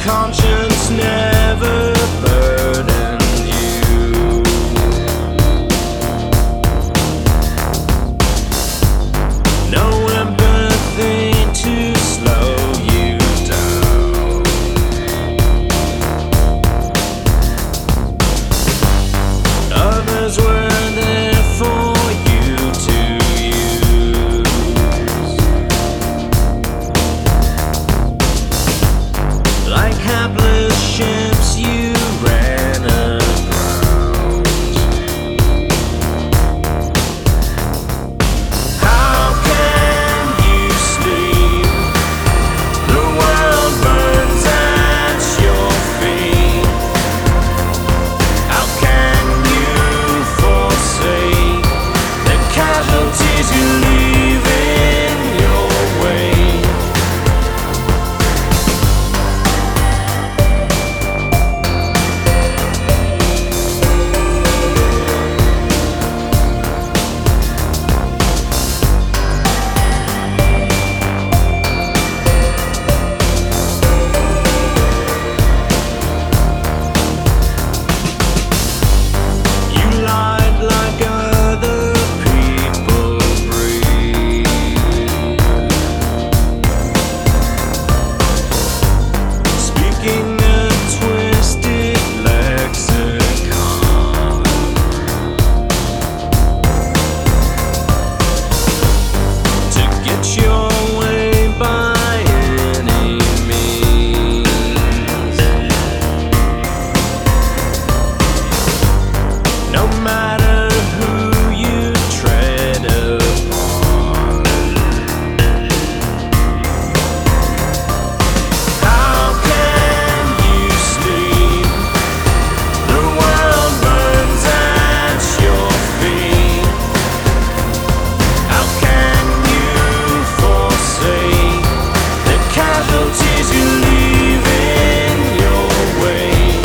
conscience never burdened you. No empathy to slow you down. Others were there for you to use. Like hapless ships you ran aground. How can you sleep? The world burns at your feet. How can you forsake the casualties you leave in your wake? You lied like other people breathe. Speaking a twisted lexicon. To get your way by any means. No matter who you tread upon. How can you sleep? The world burns at your feet. How can you forsake the casualties you leave in your wake?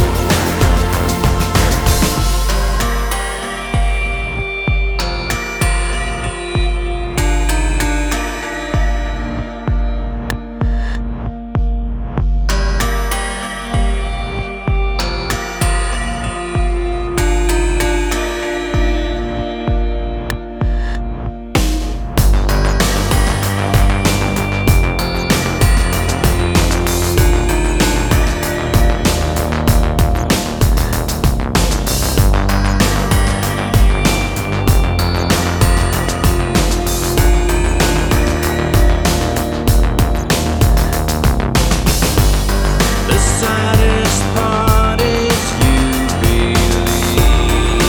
The saddest part is you believe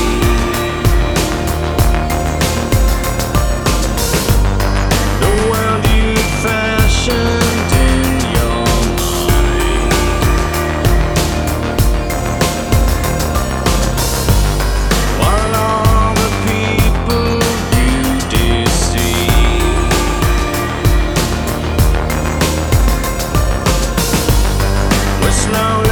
the world you fashioned in your mind, while all the people you deceive were slowly